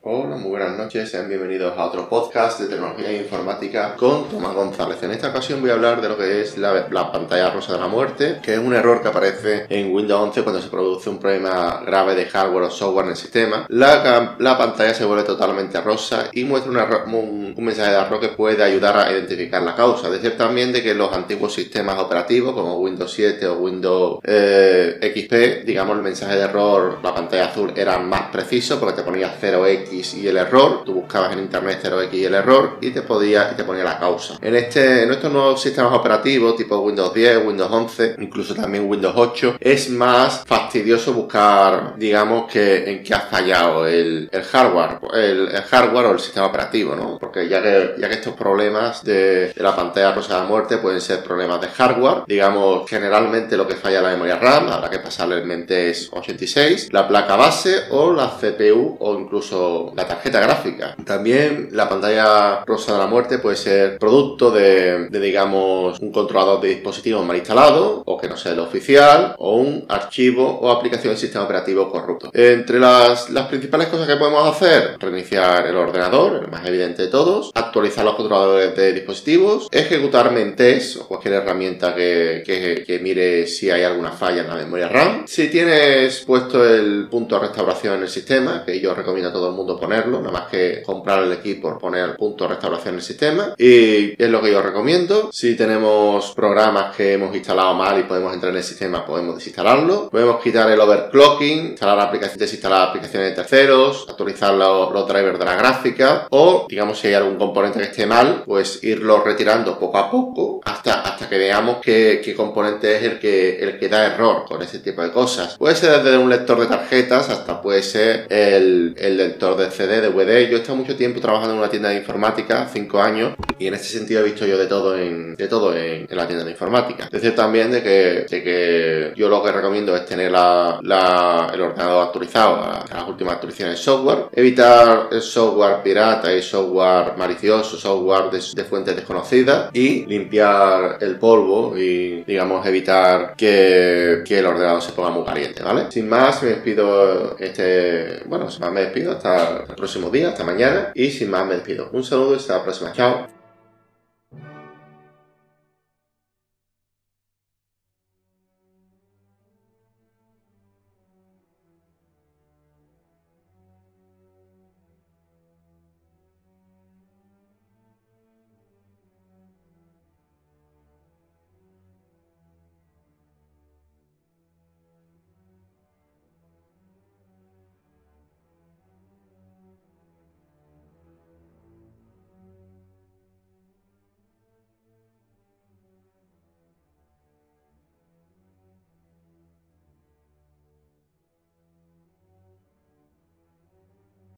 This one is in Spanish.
Hola, muy buenas noches, sean bienvenidos a otro podcast de tecnología e informática con Tomás González. En esta ocasión voy a hablar de lo que es la pantalla rosa de la muerte, que es un error que aparece en Windows 11 cuando se produce un problema grave de hardware o software en el sistema. La pantalla se vuelve totalmente rosa y muestra un mensaje de error que puede ayudar a identificar la causa. Decir también de que los antiguos sistemas operativos como Windows 7 o Windows XP, digamos el mensaje de error, la pantalla azul era más preciso porque te ponía 0x y el error, tú buscabas en internet 0x y el error y te ponía la causa. En estos nuevos sistemas operativos tipo Windows 10, Windows 11, incluso también Windows 8, es más fastidioso buscar, digamos, en qué ha fallado el hardware, el hardware o el sistema operativo, ¿no? Porque ya que estos problemas de la pantalla rosa de la muerte pueden ser problemas de hardware, digamos, generalmente lo que falla es la memoria RAM, habrá que pasarle el Mentees 86, la placa base o la CPU o incluso la tarjeta gráfica. También la pantalla rosa de la muerte puede ser producto de digamos, un controlador de dispositivos mal instalado o que no sea el oficial o un archivo o aplicación del sistema operativo corrupto. Entre las principales cosas que podemos hacer: reiniciar el ordenador, el más evidente de todos, actualizar los controladores de dispositivos, ejecutar Mentees o cualquier herramienta que mire si hay alguna falla en la memoria RAM. Si tienes puesto el punto de restauración en el sistema, que yo recomiendo a todo el mundo ponerlo, nada más que comprar el equipo, poner el punto de restauración en el sistema, y es lo que yo recomiendo. Si tenemos programas que hemos instalado mal y podemos entrar en el sistema, podemos desinstalarlo. Podemos quitar el overclocking, desinstalar aplicaciones de terceros, actualizar los drivers de la gráfica, o digamos si hay algún componente que esté mal, pues irlo retirando poco a poco hasta que veamos qué componente es el que da error con ese tipo de cosas. Puede ser desde un lector de tarjetas hasta puede ser el lector de CD, DVD. Yo he estado mucho tiempo trabajando en una tienda de informática, 5 años, y en este sentido he visto yo de todo en la tienda de informática. Decir también de que yo lo que recomiendo es tener el ordenador actualizado a las últimas actualizaciones de software, evitar el software pirata y software malicioso, software de fuentes desconocidas, y limpiar el polvo y, digamos, evitar que el ordenador se ponga muy caliente, ¿vale? Sin más, me despido hasta el próximo día, hasta mañana, y sin más me despido. Un saludo y hasta la próxima. Chao.